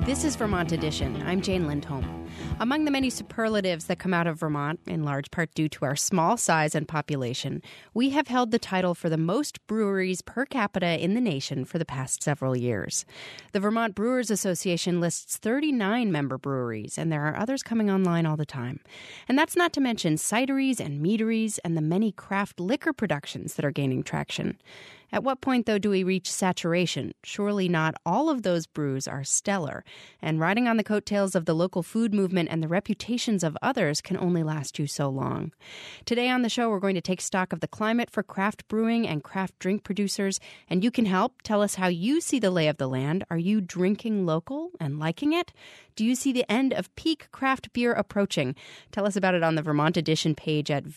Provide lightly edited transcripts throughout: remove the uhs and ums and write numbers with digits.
This is Vermont Edition. I'm Jane Lindholm. Among the many superlatives that come out of Vermont, in large part due to our small size and population, we have held the title for the most breweries per capita in the nation for the past several years. The Vermont Brewers Association lists 39 member breweries, and there are others coming online all the time. And that's not to mention cideries and meaderies and the many craft liquor productions that are gaining traction. At what point, though, do we reach saturation? Surely not all of those brews are stellar, and riding on the coattails of the local food movement and the reputations of others can only last you so long. Today on the show, we're going to take stock of the climate for craft brewing and craft drink producers, and you can help. Tell us how you see the lay of the land. Are you drinking local and liking it? Do you see the end of peak craft beer approaching? Tell us about it on the Vermont Edition page at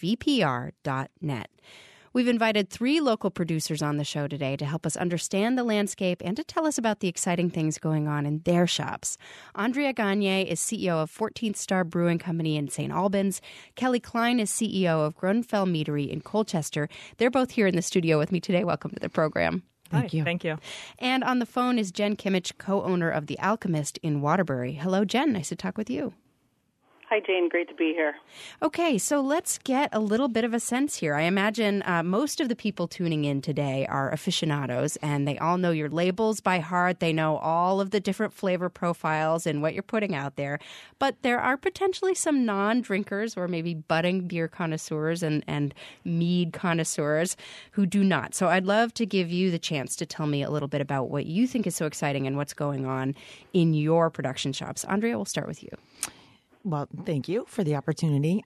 vpr.net. We've invited 3 local producers on the show today to help us understand the landscape and to tell us about the exciting things going on in their shops. Andrea Gagne is CEO of 14th Star Brewing Company in St. Albans. Kelly Klein is CEO of Grunfell Meadery in Colchester. They're both here in the studio with me today. Welcome to the program. Thank you. Thank you. And on the phone is Jen Kimmich, co-owner of The Alchemist in Waterbury. Hello, Jen. Nice to talk with you. Hi, Jane. Great to be here. Okay, so let's get a little bit of a sense here. I imagine most of the people tuning in today are aficionados, and they all know your labels by heart. They know all of the different flavor profiles and what you're putting out there. But there are potentially some non-drinkers or maybe budding beer connoisseurs and mead connoisseurs who do not. So I'd love to give you the chance to tell me a little bit about what you think is so exciting and what's going on in your production shops. Andrea, we'll start with you. Well, thank you for the opportunity.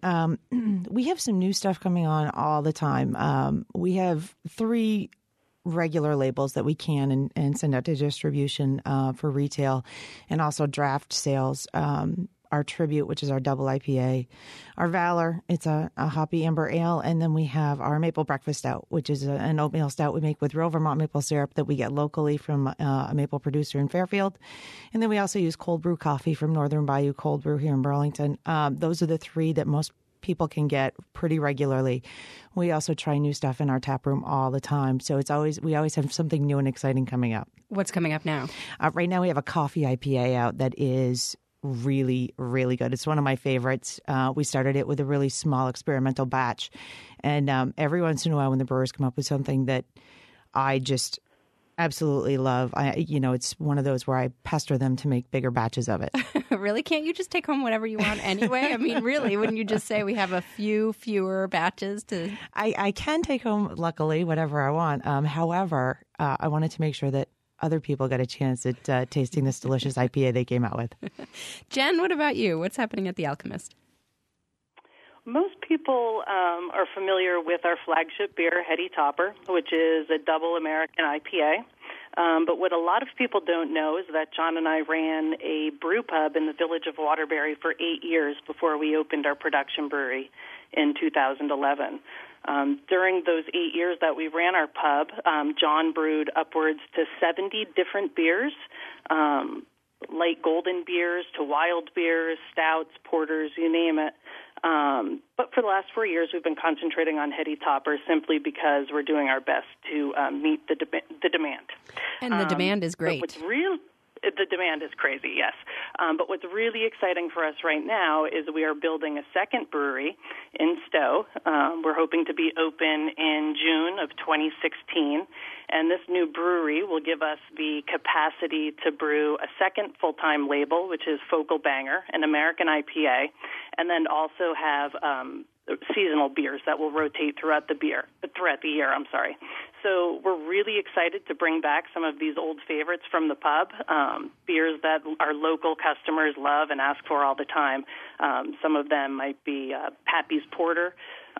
We have some new stuff coming on all the time. We have 3 regular labels that we can and send out to distribution for retail, and also draft sales. Our Tribute, which is our double IPA, our Valor, it's a hoppy amber ale, and then we have our Maple Breakfast Stout, which is an oatmeal stout we make with real Vermont maple syrup that we get locally from a maple producer in Fairfield. And then we also use cold brew coffee from Northern Bayou Cold Brew here in Burlington. Those are the 3 that most people can get pretty regularly. We also try new stuff in our tap room all the time. So we always have something new and exciting coming up. What's coming up now? Right now we have a coffee IPA out that is really, really good. It's one of my favorites. We started it with a really small experimental batch. And every once in a while when the brewers come up with something that I just absolutely love, it's one of those where I pester them to make bigger batches of it. Really? Can't you just take home whatever you want anyway? I mean, really, wouldn't you just say we have a fewer batches to... I can take home, luckily, whatever I want. However, I wanted to make sure that other people got a chance at tasting this delicious IPA they came out with. Jen, what about you? What's happening at The Alchemist? Most people are familiar with our flagship beer, Heady Topper, which is a double American IPA. But what a lot of people don't know is that John and I ran a brew pub in the village of Waterbury for 8 years before we opened our production brewery in 2011. During those 8 years that we ran our pub, John brewed upwards to 70 different beers, light golden beers to wild beers, stouts, porters, you name it. But for the last 4 years, we've been concentrating on Heady Topper simply because we're doing our best to meet the demand. And the demand is great. The demand is crazy, yes. But what's really exciting for us right now is we are building a second brewery in Stowe. We're hoping to be open in June of 2016. And this new brewery will give us the capacity to brew a second full-time label, which is Focal Banger, an American IPA, and then also have seasonal beers that will rotate throughout the year. So we're really excited to bring back some of these old favorites from the pub, beers that our local customers love and ask for all the time. Some of them might be Pappy's Porter,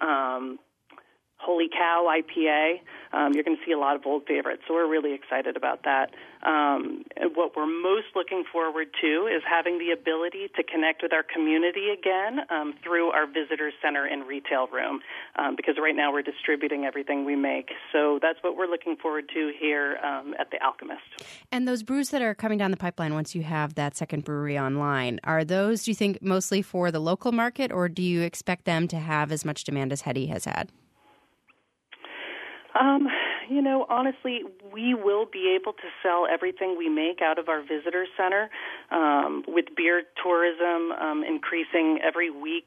Holy Cow IPA. You're going to see a lot of old favorites, so we're really excited about that. And what we're most looking forward to is having the ability to connect with our community again through our visitor center and retail room, because right now we're distributing everything we make. So that's what we're looking forward to here at The Alchemist. And those brews that are coming down the pipeline once you have that second brewery online, are those, do you think, mostly for the local market, or do you expect them to have as much demand as Heady has had? Honestly, we will be able to sell everything we make out of our visitor center. With beer tourism increasing every week,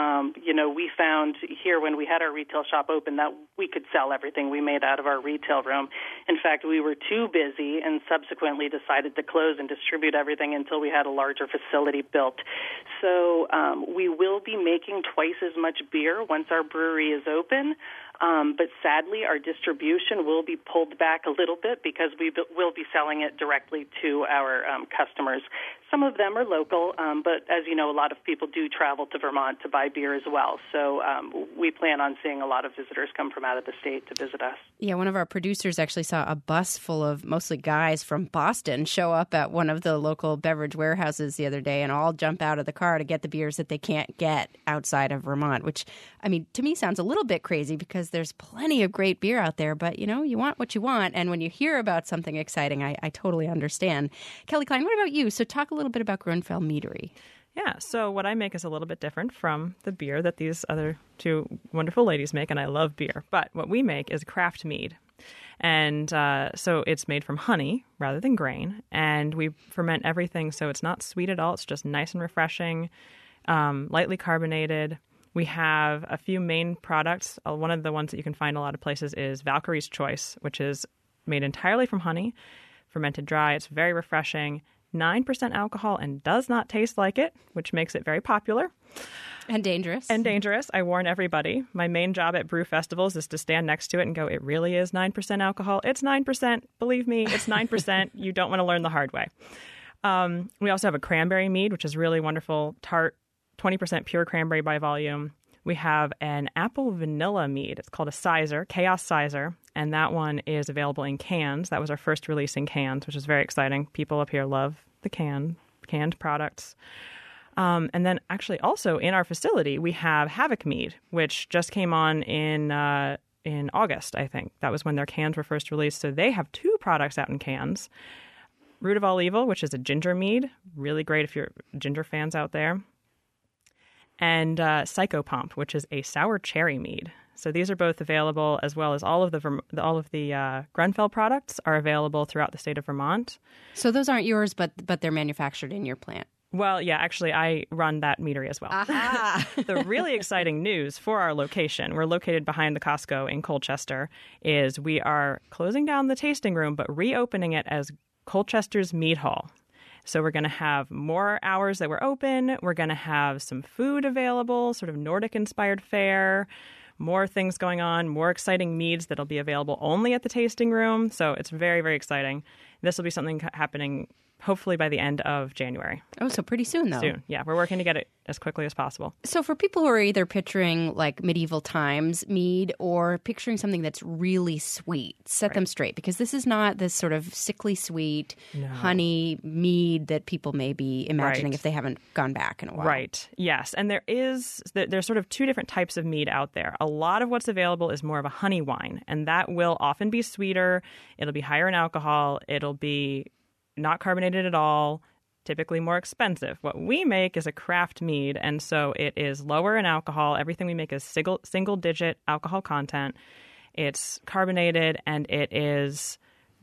we found here when we had our retail shop open that we could sell everything we made out of our retail room. In fact, we were too busy and subsequently decided to close and distribute everything until we had a larger facility built. So we will be making twice as much beer once our brewery is open. But sadly, our distribution will be pulled back a little bit because we will be selling it directly to our customers. Some of them are local, but as you know, a lot of people do travel to Vermont to buy beer as well. So we plan on seeing a lot of visitors come from out of the state to visit us. Yeah, one of our producers actually saw a bus full of mostly guys from Boston show up at one of the local beverage warehouses the other day and all jump out of the car to get the beers that they can't get outside of Vermont, which, I mean, to me sounds a little bit crazy because there's plenty of great beer out there, but, you want what you want. And when you hear about something exciting, I totally understand. Kelly Klein, what about you? So talk a little bit about Grunfeld Meadery. Yeah, so what I make is a little bit different from the beer that these other two wonderful ladies make, and I love beer. But what we make is craft mead. And so it's made from honey rather than grain, and we ferment everything so it's not sweet at all. It's just nice and refreshing, lightly carbonated. We have a few main products. One of the ones that you can find a lot of places is Valkyrie's Choice, which is made entirely from honey, fermented dry. It's very refreshing. 9% alcohol and does not taste like it, which makes it very popular. And dangerous. And dangerous. I warn everybody. My main job at brew festivals is to stand next to it and go, it really is 9% alcohol. It's 9%. Believe me, it's 9%. You don't want to learn the hard way. We also have a cranberry mead, which is really wonderful, tart, 20% pure cranberry by volume. We have an apple vanilla mead. It's called a Sizer, Chaos Sizer, and that one is available in cans. That was our first release in cans, which is very exciting. People up here love the canned products. And then actually also in our facility, we have Havoc Mead, which just came on in August, I think. That was when their cans were first released. So they have two products out in cans. Root of All Evil, which is a ginger mead. Really great if you're ginger fans out there. And Psychopomp, which is a sour cherry mead. So these are both available, as well as all of the Grunfeld products are available throughout the state of Vermont. So those aren't yours, but they're manufactured in your plant. Well, yeah, actually, I run that meadery as well. Aha. The really exciting news for our location, we're located behind the Costco in Colchester, is we are closing down the tasting room, but reopening it as Colchester's Mead Hall. So we're going to have more hours that we're open. We're going to have some food available, sort of Nordic-inspired fare, more things going on, more exciting meads that'll be available only at the tasting room. So it's very, very exciting. This will be something happening hopefully by the end of January. Oh, so pretty soon, though. Soon, yeah. We're working to get it as quickly as possible. So for people who are either picturing like medieval times mead or picturing something that's really sweet, set them straight, because this is not this sort of sickly sweet honey mead that people may be imagining if they haven't gone back in a while. Right. Yes. And there's sort of two different types of mead out there. A lot of what's available is more of a honey wine, and that will often be sweeter. It'll be higher in alcohol. It'll be not carbonated at all, typically more expensive. What we make is a craft mead, and so it is lower in alcohol. Everything we make is single-digit alcohol content. It's carbonated, and it is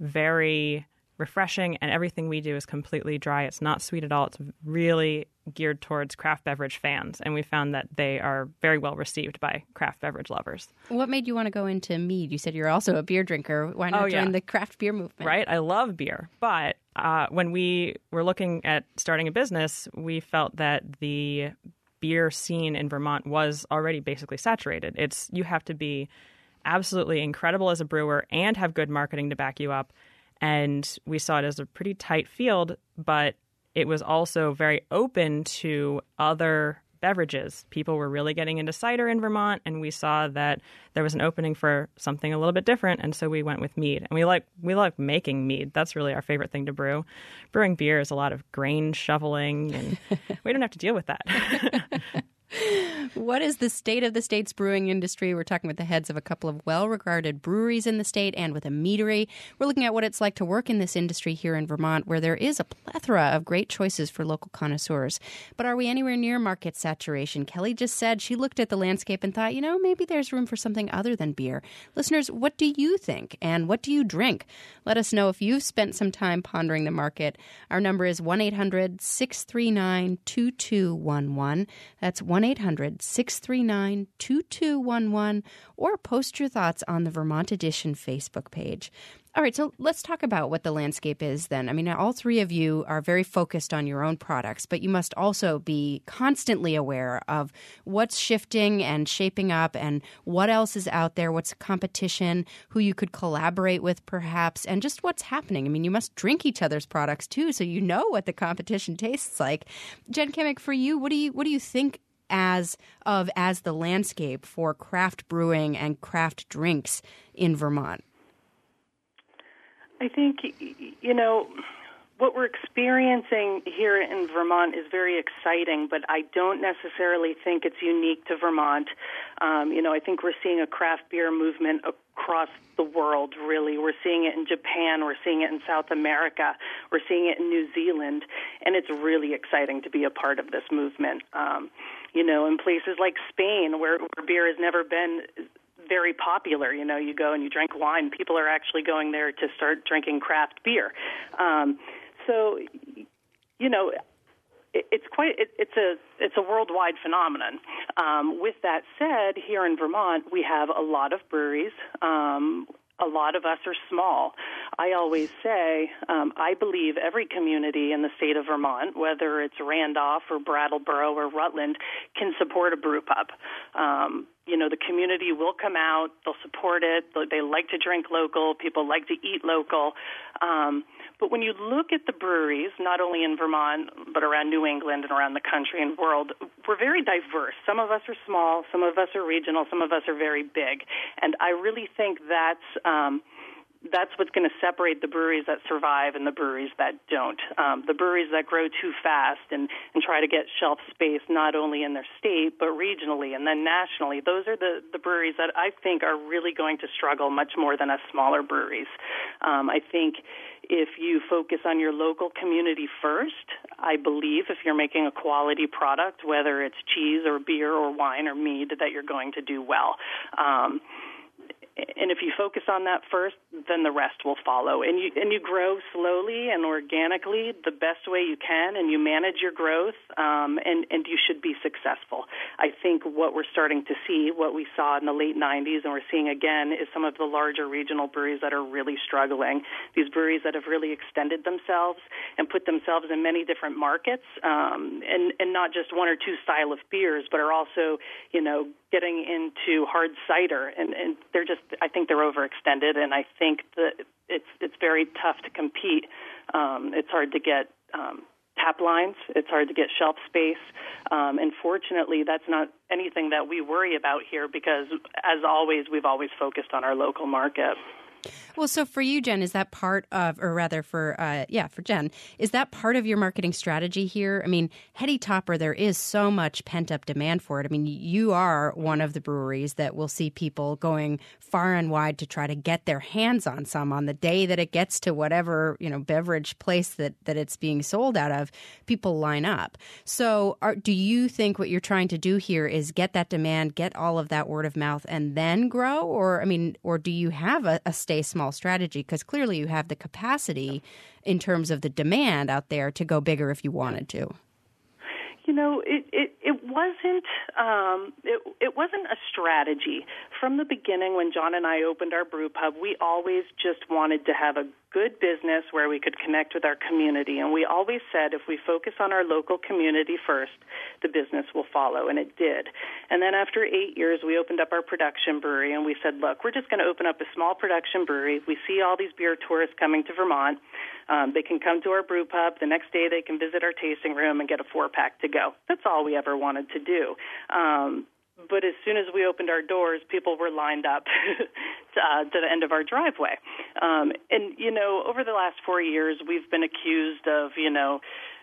very refreshing, and everything we do is completely dry. It's not sweet at all. It's really geared towards craft beverage fans, and we found that they are very well received by craft beverage lovers. What made you want to go into mead? You said you're also a beer drinker. Why not join the craft beer movement? Right. I love beer, but when we were looking at starting a business, we felt that the beer scene in Vermont was already basically saturated. You have to be absolutely incredible as a brewer and have good marketing to back you up. And we saw it as a pretty tight field, but it was also very open to other beverages. People were really getting into cider in Vermont, and we saw that there was an opening for something a little bit different, and so we went with mead. And we like making mead. That's really our favorite thing to brew. Brewing beer is a lot of grain shoveling, and we don't have to deal with that. What is the state of the state's brewing industry? We're talking with the heads of a couple of well-regarded breweries in the state and with a meadery. We're looking at what it's like to work in this industry here in Vermont, where there is a plethora of great choices for local connoisseurs. But are we anywhere near market saturation? Kelly just said she looked at the landscape and thought, maybe there's room for something other than beer. Listeners, what do you think? And what do you drink? Let us know if you've spent some time pondering the market. Our number is 1-800-639-2211. That's 1-800-639-2211, or post your thoughts on the Vermont Edition Facebook page. All right, so let's talk about what the landscape is then. I mean, all three of you are very focused on your own products, but you must also be constantly aware of what's shifting and shaping up and what else is out there, what's competition, who you could collaborate with perhaps, and just what's happening. I mean, you must drink each other's products too, so you know what the competition tastes like. Jen Kimmick, for you, what do you think as the landscape for craft brewing and craft drinks in Vermont? I think, what we're experiencing here in Vermont is very exciting, but I don't necessarily think it's unique to Vermont. I think we're seeing a craft beer movement across the world, really. We're seeing it in Japan. We're seeing it in South America. We're seeing it in New Zealand, and it's really exciting to be a part of this movement. In places like Spain, where beer has never been very popular. You go and you drink wine. People are actually going there to start drinking craft beer. It's a worldwide phenomenon. With that said, here in Vermont, we have a lot of breweries. A lot of us are small. I always say I believe every community in the state of Vermont, whether it's Randolph or Brattleboro or Rutland, can support a brew pub. The community will come out. They'll support it. They like to drink local. People like to eat local. But when you look at the breweries, not only in Vermont, but around New England and around the country and world, we're very diverse. Some of us are small, some of us are regional, some of us are very big. And I really think that's what's going to separate the breweries that survive and the breweries that don't. The breweries that grow too fast and try to get shelf space not only in their state, but regionally and then nationally, those are the breweries that I think are really going to struggle much more than us smaller breweries. I think if you focus on your local community first, I believe if you're making a quality product, whether it's cheese or beer or wine or mead, that you're going to do well. And if you focus on that first, then the rest will follow. And you grow slowly and organically the best way you can, and you manage your growth, and you should be successful. I think what we're starting to see, what we saw in the late 90s and we're seeing again, is some of the larger regional breweries that are really struggling. These breweries that have really extended themselves and put themselves in many different markets, and not just one or two style of beers, but are also, getting into hard cider, and they're just, I think they're overextended, and I think that it's very tough to compete. It's hard to get tap lines. It's hard to get shelf space. And fortunately, that's not anything that we worry about here because, as always, we've always focused on our local market. Well, so for you, Jen, is that part of, or rather for Jen, is that part of your marketing strategy here? I mean, Heady Topper, there is so much pent-up demand for it. I mean, you are one of the breweries that will see people going far and wide to try to get their hands on some on the day that it gets to whatever, beverage place that it's being sold out of, people line up. So do you think what you're trying to do here is get that demand, get all of that word of mouth, and then grow? Or do you have a stay small strategy? Because clearly you have the capacity in terms of the demand out there to go bigger if you wanted to. It wasn't a strategy. From the beginning, when John and I opened our brew pub, we always just wanted to have a good business where we could connect with our community. And we always said if we focus on our local community first, the business will follow, and it did. And then after 8 years, we opened up our production brewery, and we said, look, we're just going to open up a small production brewery. We see all these beer tourists coming to Vermont. They can come to our brew pub. The next day they can visit our tasting room and get a 4-pack to go. That's all we ever wanted to do. But as soon as we opened our doors, people were lined up to the end of our driveway. And over the last 4 years, we've been accused of,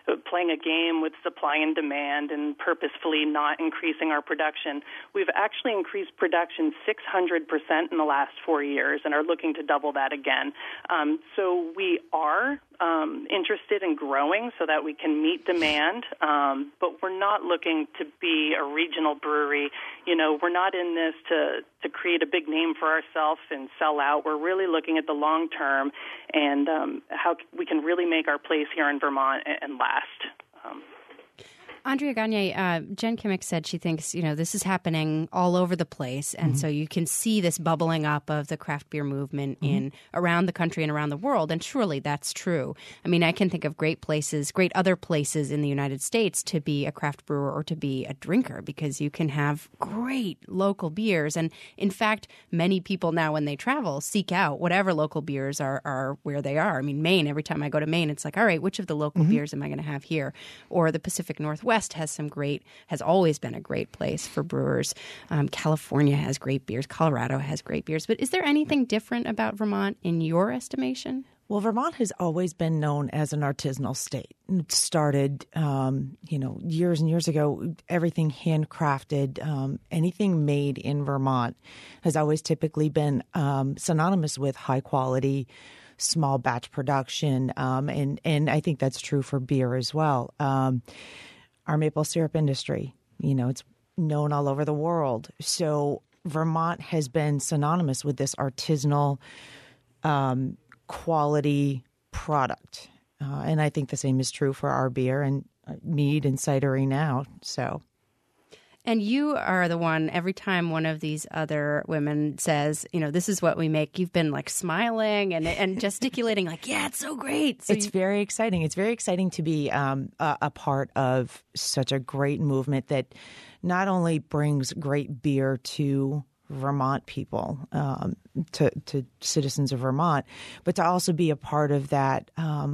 playing a game with supply and demand and purposefully not increasing our production. We've actually increased production 600% in the last 4 years and are looking to double that again. So we are interested in growing so that we can meet demand, but we're not looking to be a regional brewery. We're not in this to create a big name for ourselves and sell out. We're really looking at the long term and how we can really make our place here in Vermont and last. Andrea Gagne, Jen Kimmick said she thinks, this is happening all over the place. And so you can see this bubbling up of the craft beer movement in around the country and around the world. And surely that's true. I mean, I can think of great other places in the United States to be a craft brewer or to be a drinker, because you can have great local beers. And in fact, many people now when they travel seek out whatever local beers are where they are. I mean, Maine, every time I go to Maine, it's like, all right, which of the local beers am I going to have here? Or the Pacific Northwest has always been a great place for brewers. California has great beers. Colorado has great beers. But is there anything different about Vermont in your estimation? Well, Vermont has always been known as an artisanal state. It started, years and years ago. Everything handcrafted, anything made in Vermont has always typically been synonymous with high quality, small batch production, and I think that's true for beer as well. Our maple syrup industry, it's known all over the world. So Vermont has been synonymous with this artisanal quality product. And I think the same is true for our beer and mead and cidery now. So. And you are the one, every time one of these other women says, this is what we make, you've been like smiling and gesticulating like, yeah, it's so great. So it's very exciting. It's very exciting to be a part of such a great movement that not only brings great beer to Vermont people, to citizens of Vermont, but to also be a part of that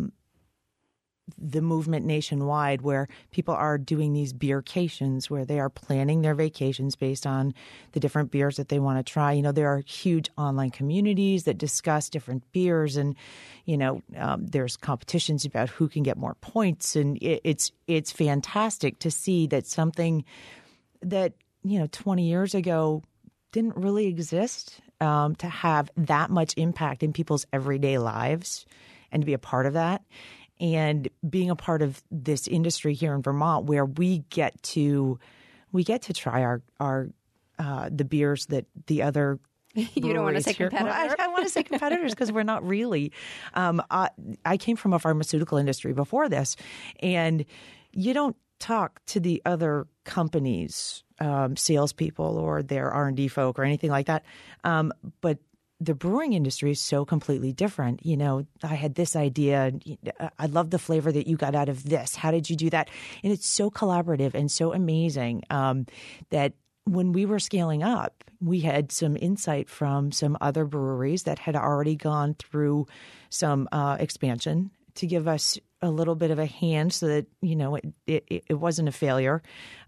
the movement nationwide, where people are doing these beercations, where they are planning their vacations based on the different beers that they want to try. There are huge online communities that discuss different beers, and there's competitions about who can get more points, and it's fantastic to see that something that 20 years ago didn't really exist, to have that much impact in people's everyday lives and to be a part of that. And being a part of this industry here in Vermont, where we get to try our the beers that the other you don't want to say competitors. I want to say competitors because we're not really. I came from a pharmaceutical industry before this, and you don't talk to the other companies, salespeople or their R&D folk or anything like that, but the brewing industry is so completely different. I had this idea. I love the flavor that you got out of this. How did you do that? And it's so collaborative and so amazing that when we were scaling up, we had some insight from some other breweries that had already gone through some expansion to give us a little bit of a hand so that, it wasn't a failure.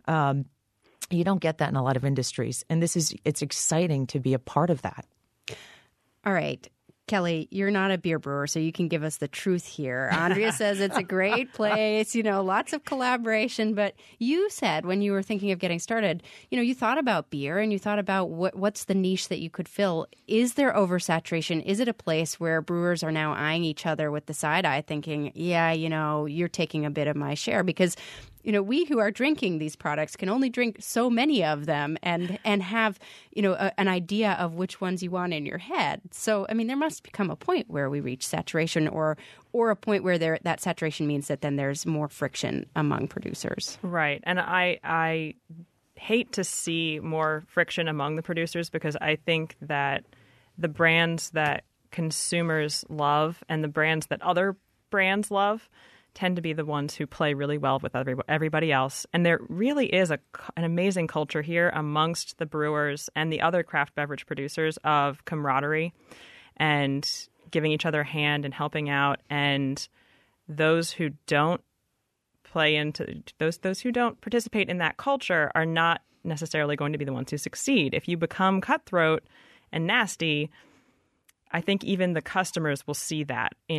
You don't get that in a lot of industries. And it's exciting to be a part of that. All right. Kelly, you're not a beer brewer, so you can give us the truth here. Andrea says it's a great place, lots of collaboration. But you said when you were thinking of getting started, you thought about beer and you thought about what's the niche that you could fill. Is there oversaturation? Is it a place where brewers are now eyeing each other with the side eye thinking, yeah, you're taking a bit of my share? Because we who are drinking these products can only drink so many of them and have, an idea of which ones you want in your head. So, there must become a point where we reach saturation or a point where that saturation means that then there's more friction among producers. Right. And I hate to see more friction among the producers, because I think that the brands that consumers love and the brands that other brands love tend to be the ones who play really well with everybody else. And there really is an amazing culture here amongst the brewers and the other craft beverage producers of camaraderie and giving each other a hand and helping out. And those who don't those who don't participate in that culture are not necessarily going to be the ones who succeed. If you become cutthroat and nasty, I think even the customers will see that in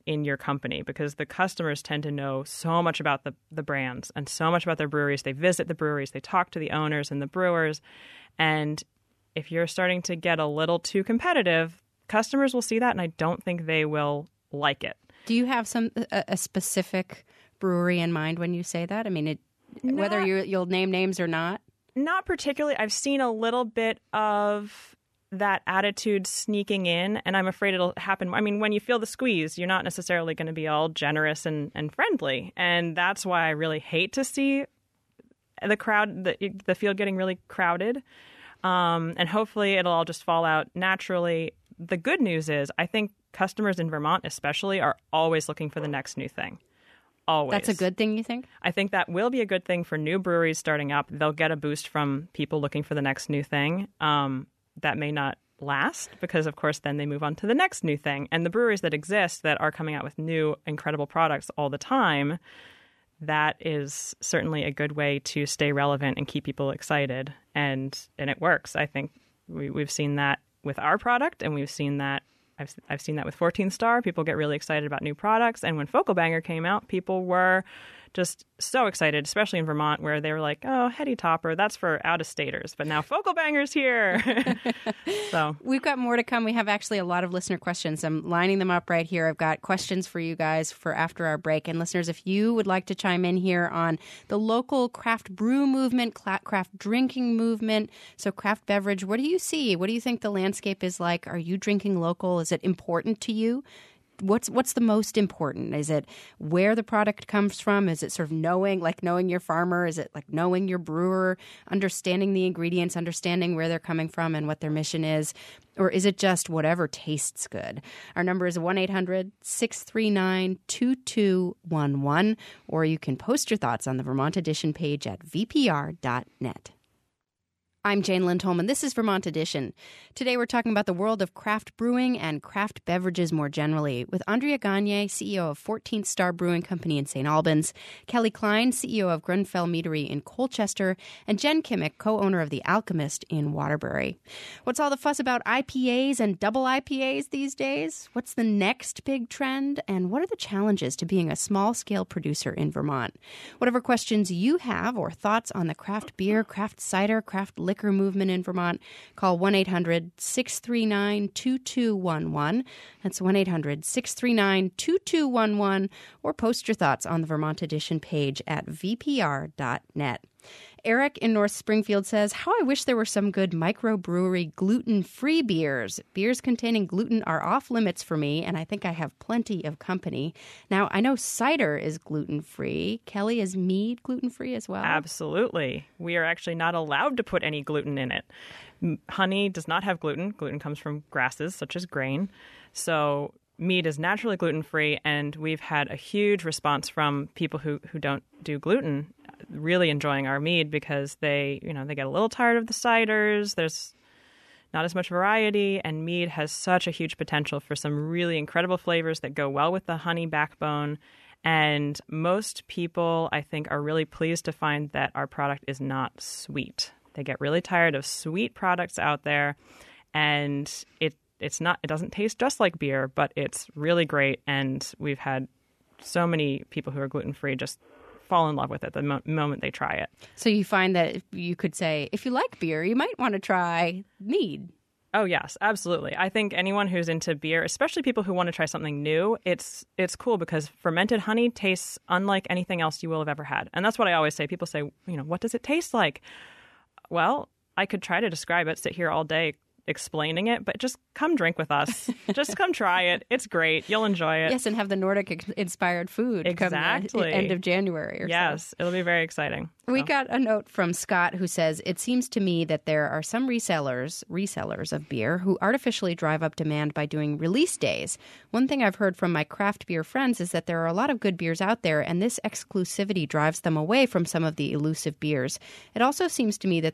in your company, because the customers tend to know so much about the brands and so much about their breweries. They visit the breweries, they talk to the owners and the brewers. And if you're starting to get a little too competitive, customers will see that, and I don't think they will like it. Do you have a specific brewery in mind when you say that? I mean, whether you'll name names or not? Not particularly. I've seen a little bit of that attitude sneaking in, and I'm afraid it'll happen. I mean, when you feel the squeeze, you're not necessarily going to be all generous and friendly. And that's why I really hate to see the crowd, the field getting really crowded. And hopefully it'll all just fall out naturally. The good news is I think customers in Vermont especially are always looking for the next new thing. Always. That's a good thing, you think? I think that will be a good thing for new breweries starting up. They'll get a boost from people looking for the next new thing. That may not last because, of course, then they move on to the next new thing. And the breweries that exist that are coming out with new, incredible products all the time, that is certainly a good way to stay relevant and keep people excited. And it works. I think we've seen that with our product, and we've seen that I've seen that with 14 Star. People get really excited about new products. And when Focal Banger came out, people were just so excited, especially in Vermont, where they were like, oh, Heady Topper, that's for out-of-staters. But now Focal Banger's here. So we've got more to come. We have actually a lot of listener questions. I'm lining them up right here. I've got questions for you guys for after our break. And listeners, if you would like to chime in here on the local craft brew movement, craft drinking movement, so craft beverage, what do you see? What do you think the landscape is like? Are you drinking local? Is it important to you? What's the most important? Is it where the product comes from? Is it sort of knowing your farmer? Is it like knowing your brewer, understanding the ingredients, understanding where they're coming from and what their mission is? Or is it just whatever tastes good? Our number is 1-800-639-2211, or you can post your thoughts on the Vermont Edition page at vpr.net. I'm Jane Lindholm, and this is Vermont Edition. Today we're talking about the world of craft brewing and craft beverages more generally with Andrea Gagne, CEO of 14th Star Brewing Company in St. Albans, Kelly Klein, CEO of Grenfell Meadery in Colchester, and Jen Kimmick, co-owner of The Alchemist in Waterbury. What's all the fuss about IPAs and double IPAs these days? What's the next big trend? And what are the challenges to being a small-scale producer in Vermont? Whatever questions you have or thoughts on the craft beer, craft cider, craft liquor movement in Vermont, call 1-800-639-2211. That's 1-800-639-2211, or post your thoughts on the Vermont Edition page at vpr.net. Eric in North Springfield says, how I wish there were some good microbrewery gluten-free beers. Beers containing gluten are off limits for me, and I think I have plenty of company. Now, I know cider is gluten-free. Kelly, is mead gluten-free as well? Absolutely. We are actually not allowed to put any gluten in it. Honey does not have gluten. Gluten comes from grasses, such as grain. So mead is naturally gluten-free, and we've had a huge response from people who don't do gluten, really enjoying our mead because they get a little tired of the ciders. There's not as much variety, and mead has such a huge potential for some really incredible flavors that go well with the honey backbone. And most people, I think, are really pleased to find that our product is not sweet. They get really tired of sweet products out there, and it doesn't taste just like beer, but it's really great. And we've had so many people who are gluten-free just fall in love with it the moment they try it. So you find that you could say, if you like beer, you might want to try mead. Oh, yes, absolutely. I think anyone who's into beer, especially people who want to try something new, it's cool because fermented honey tastes unlike anything else you will have ever had. And that's what I always say. People say, what does it taste like? Well, I could try to describe it, sit here all day explaining it, but just come drink with us. Just come try it. It's great. You'll enjoy it. Yes, and have the Nordic-inspired food exactly. come the end of January or yes, it'll be very exciting. We got a note from Scott who says, it seems to me that there are some resellers of beer who artificially drive up demand by doing release days. One thing I've heard from my craft beer friends is that there are a lot of good beers out there, and this exclusivity drives them away from some of the elusive beers. It also seems to me that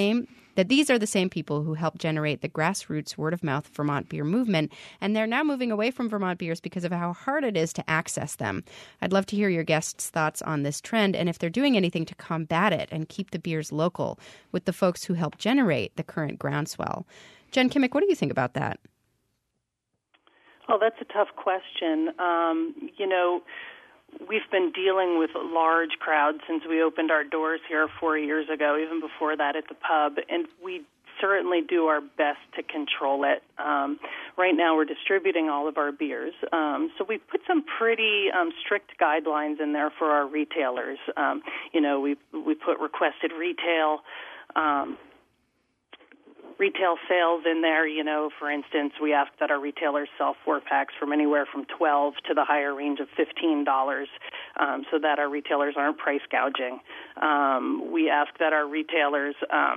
these are the same people who helped generate the grassroots word-of-mouth Vermont beer movement, and they're now moving away from Vermont beers because of how hard it is to access them. I'd love to hear your guests' thoughts on this trend and if they're doing anything to combat it and keep the beers local with the folks who helped generate the current groundswell. Jen Kimmick, what do you think about that? Oh, that's a tough question. We've been dealing with large crowds since we opened our doors here 4 years ago, even before that at the pub, and we certainly do our best to control it. Right now we're distributing all of our beers, so we put some pretty strict guidelines in there for our retailers. We put requested retail sales in there. For instance, we ask that our retailers sell 4-packs from anywhere from $12 to the higher range of $15, so that our retailers aren't price gouging. We ask that our retailers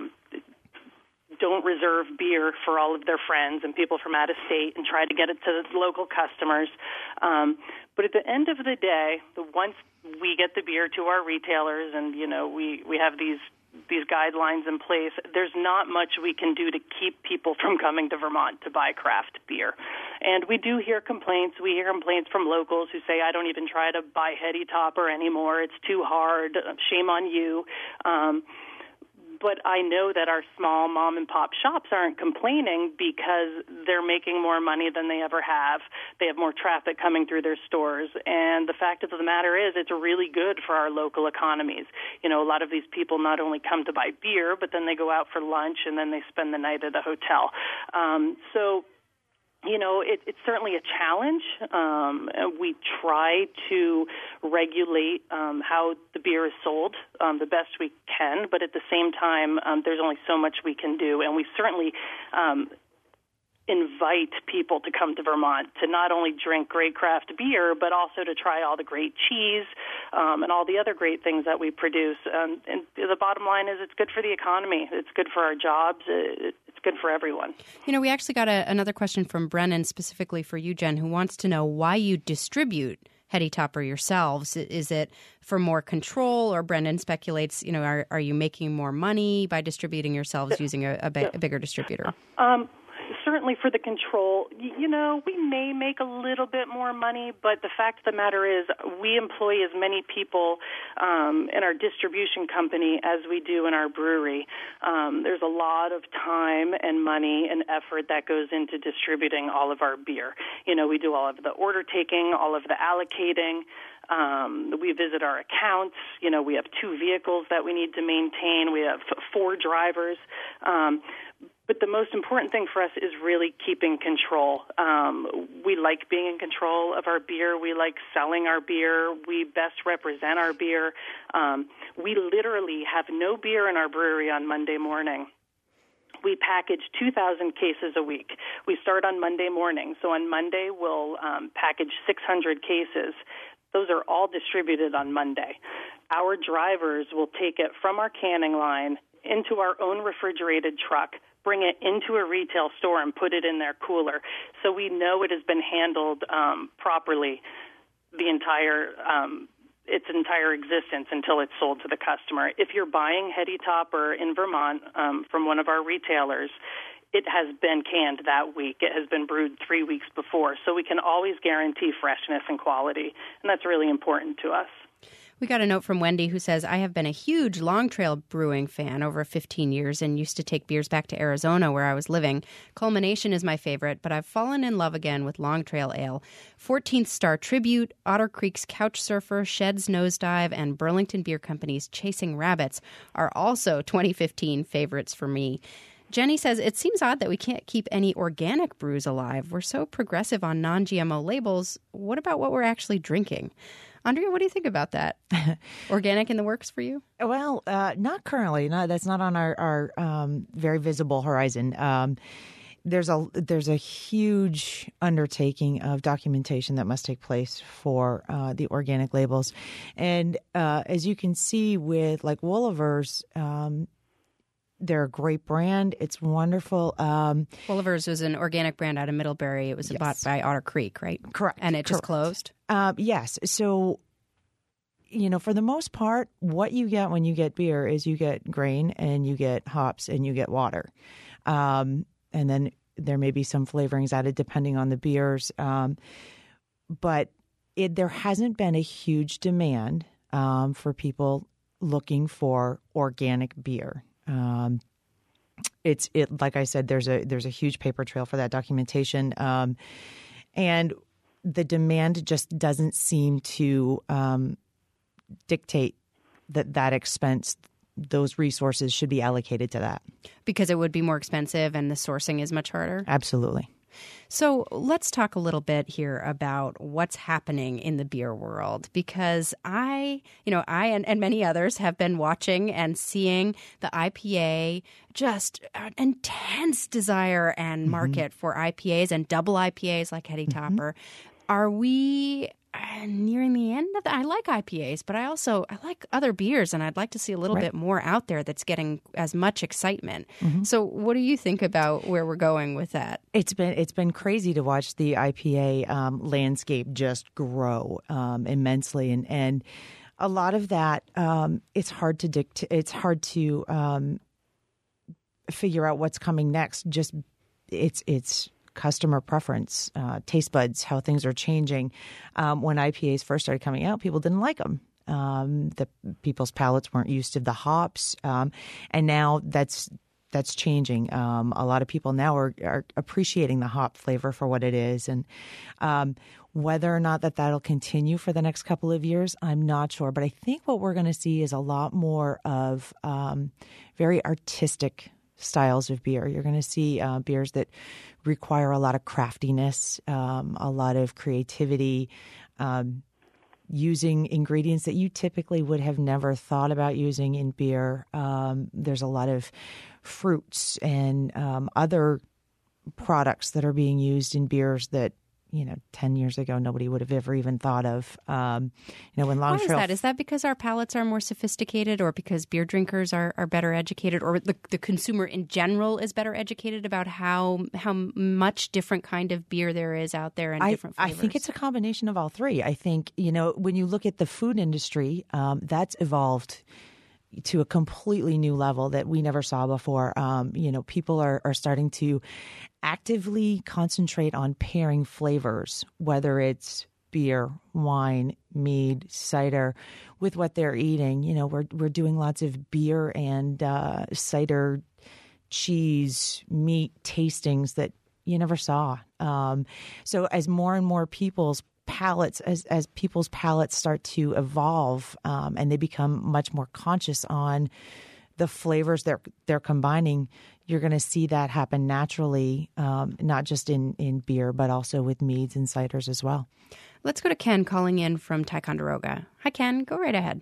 don't reserve beer for all of their friends and people from out of state and try to get it to the local customers. But at the end of the day, once we get the beer to our retailers and, we have these guidelines in place, there's not much we can do to keep people from coming to Vermont to buy craft beer. And we do hear complaints. We hear complaints from locals who say, I don't even try to buy Heady Topper anymore. It's too hard. Shame on you. But I know that our small mom-and-pop shops aren't complaining because they're making more money than they ever have. They have more traffic coming through their stores. And the fact of the matter is it's really good for our local economies. A lot of these people not only come to buy beer, but then they go out for lunch and then they spend the night at a hotel. It's certainly a challenge. We try to regulate how the beer is sold the best we can, but at the same time, there's only so much we can do, and we certainly invite people to come to Vermont to not only drink great craft beer, but also to try all the great cheese and all the other great things that we produce. And the bottom line is it's good for the economy. It's good for our jobs. It's good for everyone. We actually got another question from Brennan specifically for you, Jen, who wants to know why you distribute Heady Topper yourselves. Is it for more control, or Brendan speculates, are you making more money by distributing yourselves using a bigger distributor? Certainly for the control, we may make a little bit more money, but the fact of the matter is we employ as many people in our distribution company as we do in our brewery. There's a lot of time and money and effort that goes into distributing all of our beer. We do all of the order taking, all of the allocating. We visit our accounts. We have 2 vehicles that we need to maintain. We have 4 drivers. But the most important thing for us is really keeping control. We like being in control of our beer. We like selling our beer. We best represent our beer. We literally have no beer in our brewery on Monday morning. We package 2,000 cases a week. We start on Monday morning. So on Monday, we'll package 600 cases. Those are all distributed on Monday. Our drivers will take it from our canning line into our own refrigerated truck, bring it into a retail store and put it in their cooler. So we know it has been handled properly its entire existence until it's sold to the customer. If you're buying Heady Topper in Vermont from one of our retailers, it has been canned that week. It has been brewed 3 weeks before. So we can always guarantee freshness and quality, and that's really important to us. We got a note from Wendy who says, I have been a huge Long Trail Brewing fan over 15 years and used to take beers back to Arizona where I was living. Culmination is my favorite, but I've fallen in love again with Long Trail Ale. 14th Star Tribute, Otter Creek's Couch Surfer, Shed's Nosedive, and Burlington Beer Company's Chasing Rabbits are also 2015 favorites for me. Jenny says, it seems odd that we can't keep any organic brews alive. We're so progressive on non-GMO labels. What about what we're actually drinking? Andrea, what do you think about that? Organic in the works for you? Well, not currently. No, that's not on our very visible horizon. There's a huge undertaking of documentation that must take place for the organic labels, and as you can see with like Woolivers. They're a great brand. It's wonderful. Woolivers was an organic brand out of Middlebury. It was bought by Otter Creek, right? Correct. And it just closed? Yes. So, for the most part, what you get when you get beer is you get grain and you get hops and you get water. And then there may be some flavorings added depending on the beers. But there hasn't been a huge demand for people looking for organic beer. Like I said, there's a huge paper trail for that documentation. And the demand just doesn't seem to dictate that expense. Those resources should be allocated to that. Because it would be more expensive and the sourcing is much harder? Absolutely. So let's talk a little bit here about what's happening in the beer world, because I and many others have been watching and seeing the IPA, just an intense desire and market for IPAs and double IPAs like Heady Topper. Are we nearing the end of that? I like IPAs, but I like other beers, and I'd like to see a little bit more out there that's getting as much excitement. So what do you think about where we're going with that? It's been crazy to watch the IPA landscape just grow immensely, and a lot of that it's hard to figure out what's coming next. Just it's customer preference, taste buds, how things are changing. When IPAs first started coming out, people didn't like them. The people's palates weren't used to the hops, and now that's changing. A lot of people now are appreciating the hop flavor for what it is, and whether or not that'll continue for the next couple of years, I'm not sure. But I think what we're going to see is a lot more of very artistic styles of beer. You're going to see beers that require a lot of craftiness, a lot of creativity, using ingredients that you typically would have never thought about using in beer. There's a lot of fruits and other products that are being used in beers that 10 years ago, nobody would have ever even thought of. When Long Why Trail... is that? Is that because our palates are more sophisticated, or because beer drinkers are better educated, or the consumer in general is better educated about how much different kind of beer there is out there and different flavors? I think it's a combination of all three. I think, when you look at the food industry, that's evolved to a completely new level that we never saw before. People are starting to actively concentrate on pairing flavors, whether it's beer, wine, mead, cider, with what they're eating. We're doing lots of beer and cider, cheese, meat tastings that you never saw. So as more and more people's palates, as people's palates start to evolve, and they become much more conscious on the flavors they're combining, you're going to see that happen naturally, not just in beer, but also with meads and ciders as well. Let's go to Ken calling in from Ticonderoga. Hi, Ken. Go right ahead.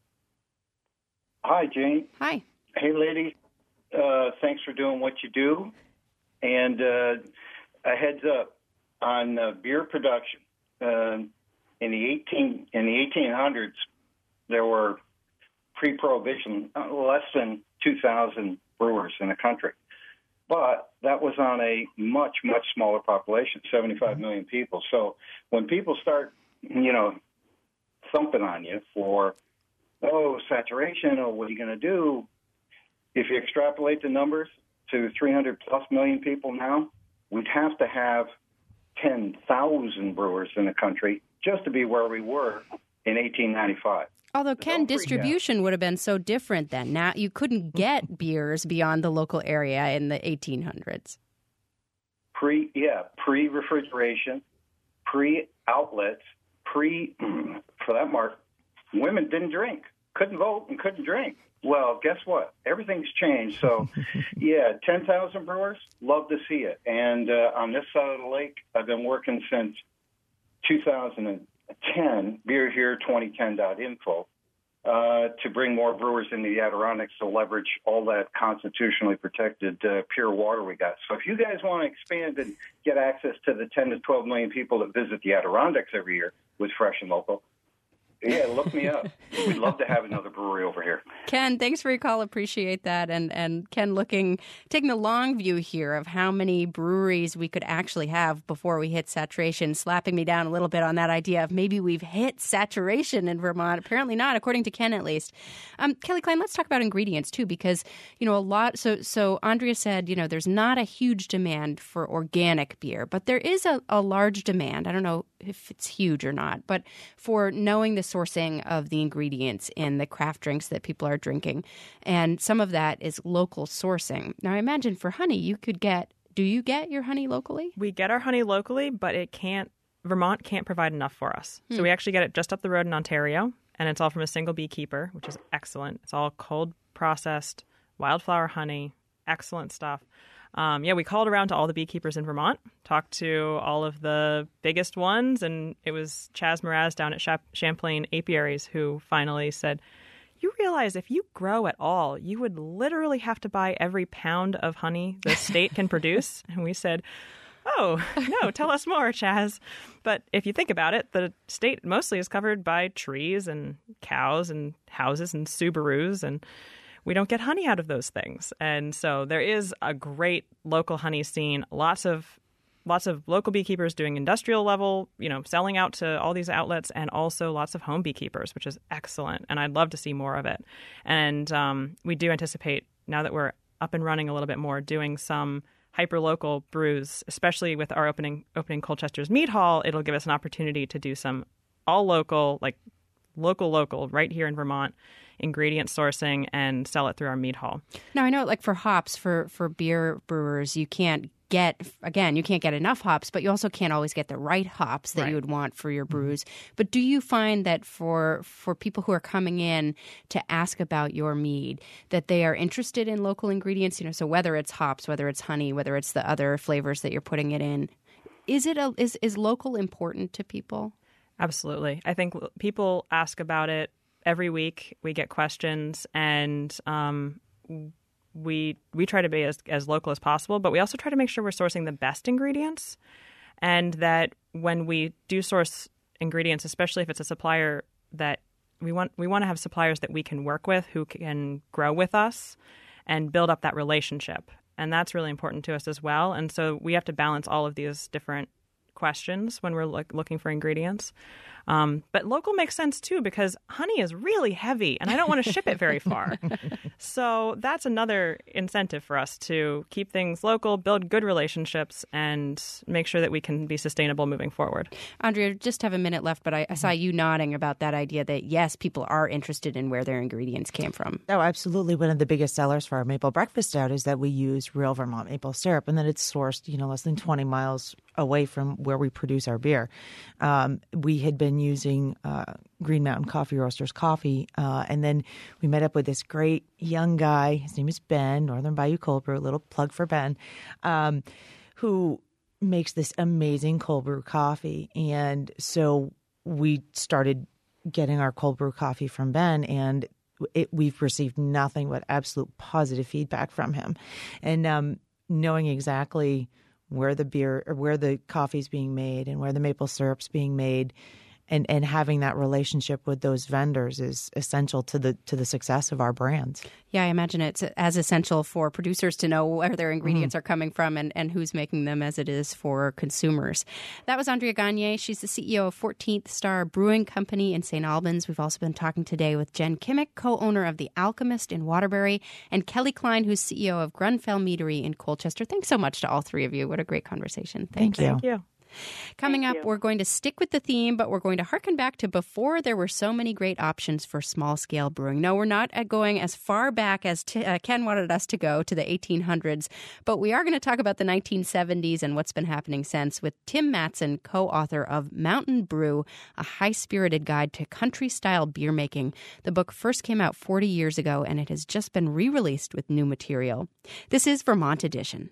Hi, Jane. Hi. Hey, lady. Thanks for doing what you do. And a heads up on beer production. In the 1800s, there were pre-prohibition less than 2,000 brewers in the country, but that was on a much smaller population, 75 million people. So when people start, thumping on you for saturation, or what are you going to do? If you extrapolate the numbers to 300 plus million people now, we'd have to have 10,000 brewers in the country just to be where we were in 1895. Although, Ken, distribution would have been so different then. Now you couldn't get beers beyond the local area in the 1800s. Pre-refrigeration, pre-outlets, for that mark, women didn't drink, couldn't vote and couldn't drink. Well, guess what? Everything's changed. So, 10,000 brewers, love to see it. And on this side of the lake, I've been working since 2010, beerhere2010.info, to bring more brewers into the Adirondacks to leverage all that constitutionally protected pure water we got. So if you guys want to expand and get access to the 10 to 12 million people that visit the Adirondacks every year with Fresh and Local, look me up. We'd love to have another brewery over here. Ken, thanks for your call. Appreciate that. And Ken, taking the long view here of how many breweries we could actually have before we hit saturation, slapping me down a little bit on that idea of maybe we've hit saturation in Vermont. Apparently not, according to Ken at least. Kelly Klein, let's talk about ingredients too, because, a lot. So Andrea said, there's not a huge demand for organic beer, but there is a large demand. I don't know if it's huge or not, but for knowing the sourcing of the ingredients in the craft drinks that people are drinking. And some of that is local sourcing. Now, I imagine for honey, you could get Do you get your honey locally? We get our honey locally, but Vermont can't provide enough for us. So we actually get it just up the road in Ontario, and it's all from a single beekeeper, which is excellent. It's all cold processed wildflower honey, excellent stuff. We called around to all the beekeepers in Vermont, talked to all of the biggest ones, and it was Chaz Mraz down at Champlain Apiaries who finally said, you realize if you grow at all, you would literally have to buy every pound of honey the state can produce. And we said, oh, no, tell us more, Chaz. But if you think about it, the state mostly is covered by trees and cows and houses and Subarus, and we don't get honey out of those things. And so there is a great local honey scene, lots of local beekeepers doing industrial level, selling out to all these outlets, and also lots of home beekeepers, which is excellent. And I'd love to see more of it. And we do anticipate, now that we're up and running a little bit more, doing some hyper-local brews, especially with our opening Colchester's Mead Hall. It'll give us an opportunity to do some all local, like local, right here in Vermont, ingredient sourcing and sell it through our mead hall. Now, I know like for hops, for beer brewers, you can't get enough hops, but you also can't always get the right hops that you would want for your brews. But do you find that for people who are coming in to ask about your mead, that they are interested in local ingredients? So whether it's hops, whether it's honey, whether it's the other flavors that you're putting it in, is local important to people? Absolutely. I think people ask about it every week. We get questions, and we try to be as local as possible, but we also try to make sure we're sourcing the best ingredients, and that when we do source ingredients, especially if it's a supplier that we want to have suppliers that we can work with, who can grow with us and build up that relationship. And that's really important to us as well. And so we have to balance all of these different questions when we're looking for ingredients. But local makes sense too, because honey is really heavy and I don't want to ship it very far. So that's another incentive for us to keep things local, build good relationships, and make sure that we can be sustainable moving forward. Andrea, just have a minute left, but I saw you nodding about that idea that, yes, people are interested in where their ingredients came from. Oh, absolutely. One of the biggest sellers for our maple breakfast stout is that we use real Vermont maple syrup, and that it's sourced, less than 20 miles away from where we produce our beer. We had been using Green Mountain Coffee Roasters coffee, and then we met up with this great young guy. His name is Ben, Northern Bayou Cold Brew, a little plug for Ben, who makes this amazing cold brew coffee. And so we started getting our cold brew coffee from Ben, and we've received nothing but absolute positive feedback from him. And knowing exactly where the beer or where the coffee's being made and where the maple syrup's being made, and having that relationship with those vendors is essential to the success of our brands. Yeah, I imagine it's as essential for producers to know where their ingredients are coming from and who's making them as it is for consumers. That was Andrea Gagne. She's the CEO of 14th Star Brewing Company in St. Albans. We've also been talking today with Jen Kimmick, co-owner of The Alchemist in Waterbury, and Kelly Klein, who's CEO of Grunfell Meadery in Colchester. Thanks so much to all three of you. What a great conversation. Thank you. Thank you. Coming up, we're going to stick with the theme, but we're going to harken back to before there were so many great options for small-scale brewing. No, we're not going as far back as Ken wanted us to go, to the 1800s, but we are going to talk about the 1970s and what's been happening since with Tim Matson, co-author of Mountain Brew, a high-spirited guide to country-style beer making. The book first came out 40 years ago, and it has just been re-released with new material. This is Vermont Edition.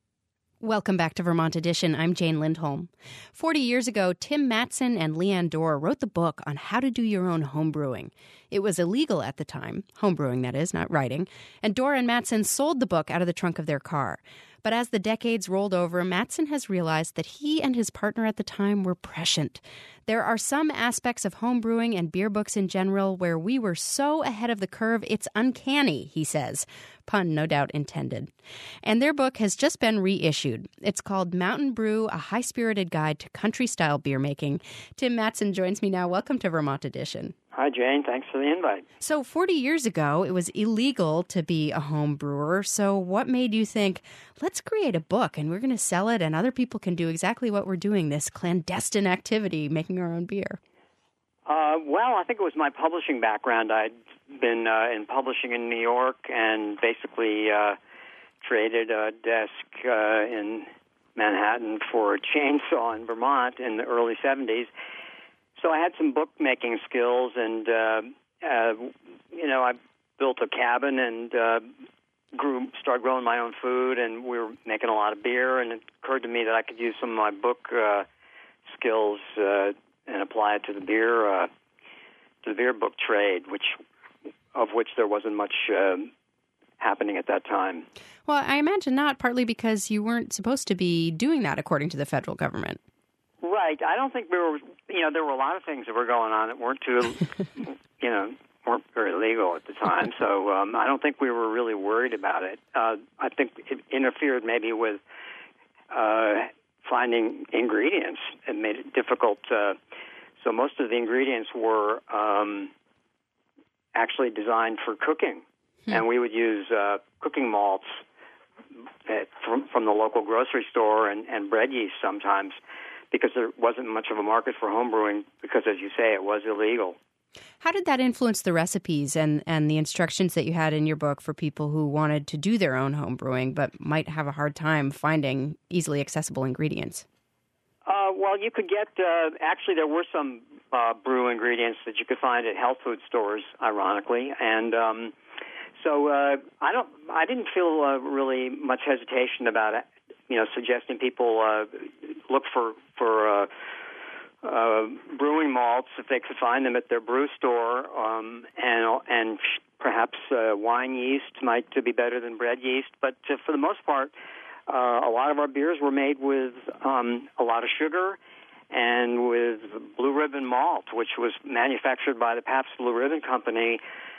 Welcome back to Vermont Edition. I'm Jane Lindholm. 40 years ago, Tim Matson and Leanne Dorr wrote the book on how to do your own homebrewing. It was illegal at the time, homebrewing that is, not writing, and Dorr and Matson sold the book out of the trunk of their car. But as the decades rolled over, Matson has realized that he and his partner at the time were prescient. There are some aspects of homebrewing and beer books in general where we were so ahead of the curve, it's uncanny, he says. Pun no doubt intended. And their book has just been reissued. It's called Mountain Brew, a high-spirited guide to country-style beer making. Tim Matson joins me now. Welcome to Vermont Edition. Hi, Jane. Thanks for the invite. So 40 years ago, it was illegal to be a home brewer. So what made you think, let's create a book and we're going to sell it and other people can do exactly what we're doing, this clandestine activity, making our own beer? Well, I think it was my publishing background. I'd been in publishing in New York and basically traded a desk in Manhattan for a chainsaw in Vermont in the early 70s. So I had some bookmaking skills, and I built a cabin and started growing my own food, and we were making a lot of beer. And it occurred to me that I could use some of my book skills and apply it to the beer book trade, of which there wasn't much happening at that time. Well, I imagine not, partly because you weren't supposed to be doing that according to the federal government. Right. I don't think we were, there were a lot of things that were going on that weren't weren't very legal at the time. So I don't think we were really worried about it. I think it interfered maybe with finding ingredients. It made it difficult. So most of the ingredients were actually designed for cooking. And we would use cooking malts from the local grocery store and bread yeast sometimes, because there wasn't much of a market for home brewing because, as you say, it was illegal. How did that influence the recipes and the instructions that you had in your book for people who wanted to do their own home brewing but might have a hard time finding easily accessible ingredients? Well, you could get, actually there were some brew ingredients that you could find at health food stores, ironically, and so I didn't feel really much hesitation about it, suggesting people look for brewing malts if they could find them at their brew store, and perhaps wine yeast might be better than bread yeast. But for the most part, a lot of our beers were made with a lot of sugar and with Blue Ribbon malt, which was manufactured by the Pabst Blue Ribbon Company.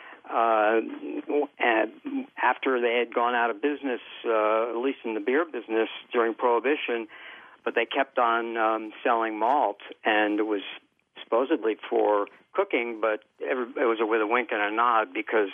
And after they had gone out of business, at least in the beer business during Prohibition, but they kept on selling malt, and it was supposedly for cooking, but it was with a wink and a nod because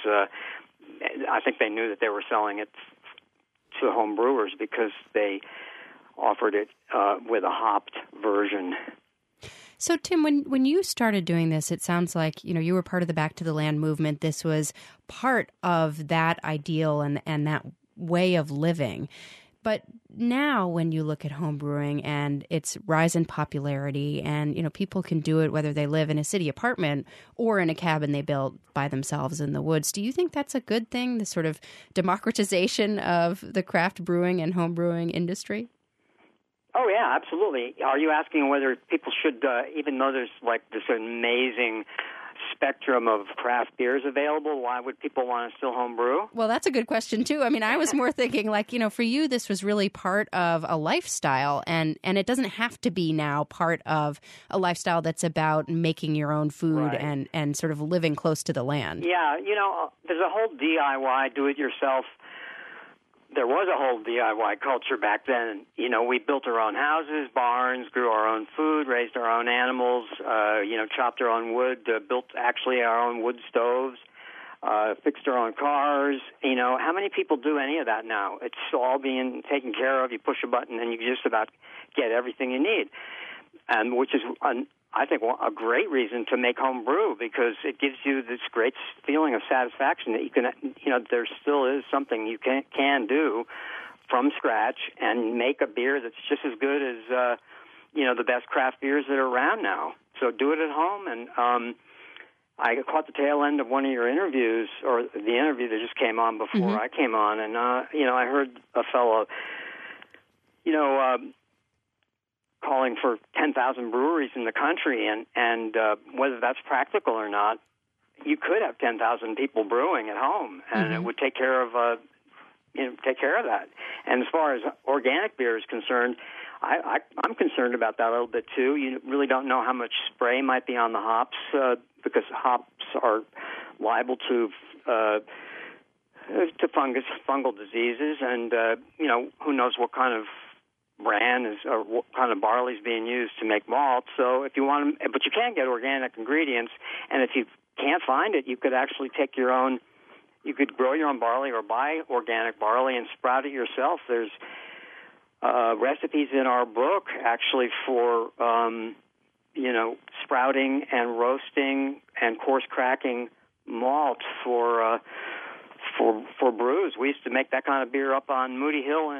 I think they knew that they were selling it to home brewers because they offered it with a hopped version. So, Tim, when you started doing this, it sounds like, you were part of the Back to the Land movement. This was part of that ideal and that way of living. But now when you look at home brewing and its rise in popularity and, people can do it whether they live in a city apartment or in a cabin they built by themselves in the woods, do you think that's a good thing, this sort of democratization of the craft brewing and home brewing industry? Oh, yeah, absolutely. Are you asking whether people should, even though there's like this amazing spectrum of craft beers available, why would people want to still home brew? Well, that's a good question, too. I mean, I was more thinking for you, this was really part of a lifestyle, and it doesn't have to be now part of a lifestyle that's about making your own food and sort of living close to the land. Yeah, there's a whole DIY, do-it-yourself. There was a whole DIY culture back then. We built our own houses, barns, grew our own food, raised our own animals, chopped our own wood, built actually our own wood stoves, fixed our own cars. How many people do any of that now? It's all being taken care of. You push a button and you just about get everything you need, and which is I think a great reason to make home brew, because it gives you this great feeling of satisfaction that you can, there still is something you can do from scratch and make a beer that's just as good as, the best craft beers that are around now. So do it at home. And I caught the tail end of one of your interviews, or the interview that just came on before I came on, and, I heard a fellow, calling for 10,000 breweries in the country, and whether that's practical or not, you could have 10,000 people brewing at home, and it would take care of that. And as far as organic beer is concerned, I'm concerned about that a little bit too. You really don't know how much spray might be on the hops because hops are liable to fungal diseases, and who knows what kind of bran or what kind of barley is being used to make malt. So if you want to, but you can get organic ingredients, and if you can't find it, you could actually take your own. You could grow your own barley or buy organic barley and sprout it yourself. There's recipes in our book actually for sprouting and roasting and coarse cracking malt for for brews. We used to make that kind of beer up on Moody Hill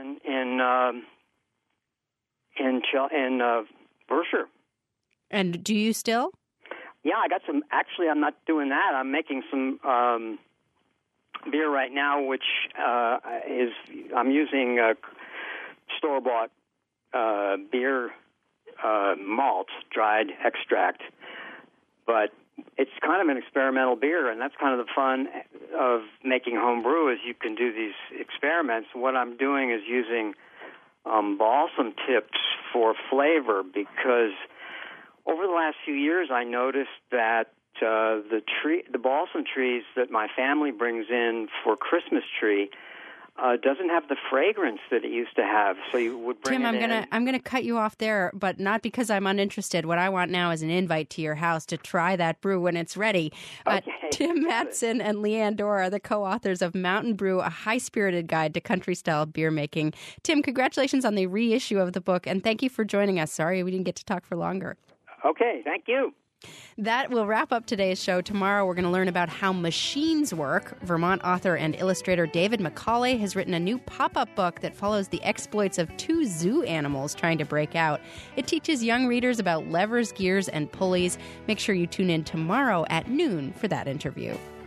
in Berkshire. And do you still? Yeah, I got some. Actually, I'm not doing that. I'm making some beer right now, which I'm using store-bought beer malt, dried extract. But it's kind of an experimental beer, and that's kind of the fun of making home brew is you can do these experiments. What I'm doing is using balsam tips for flavor because over the last few years I noticed that the balsam trees that my family brings in for Christmas tree doesn't have the fragrance that it used to have. So you would bring Tim, it I'm gonna cut you off there, but not because I'm uninterested. What I want now is an invite to your house to try that brew when it's ready. Okay. Tim Matson and Leanne Dorr are the co-authors of Mountain Brew, a high-spirited guide to country-style beer making. Tim, congratulations on the reissue of the book, and thank you for joining us. Sorry we didn't get to talk for longer. Okay, thank you. That will wrap up today's show. Tomorrow we're going to learn about how machines work. Vermont author and illustrator David McCauley has written a new pop-up book that follows the exploits of two zoo animals trying to break out. It teaches young readers about levers, gears, and pulleys. Make sure you tune in tomorrow at noon for that interview.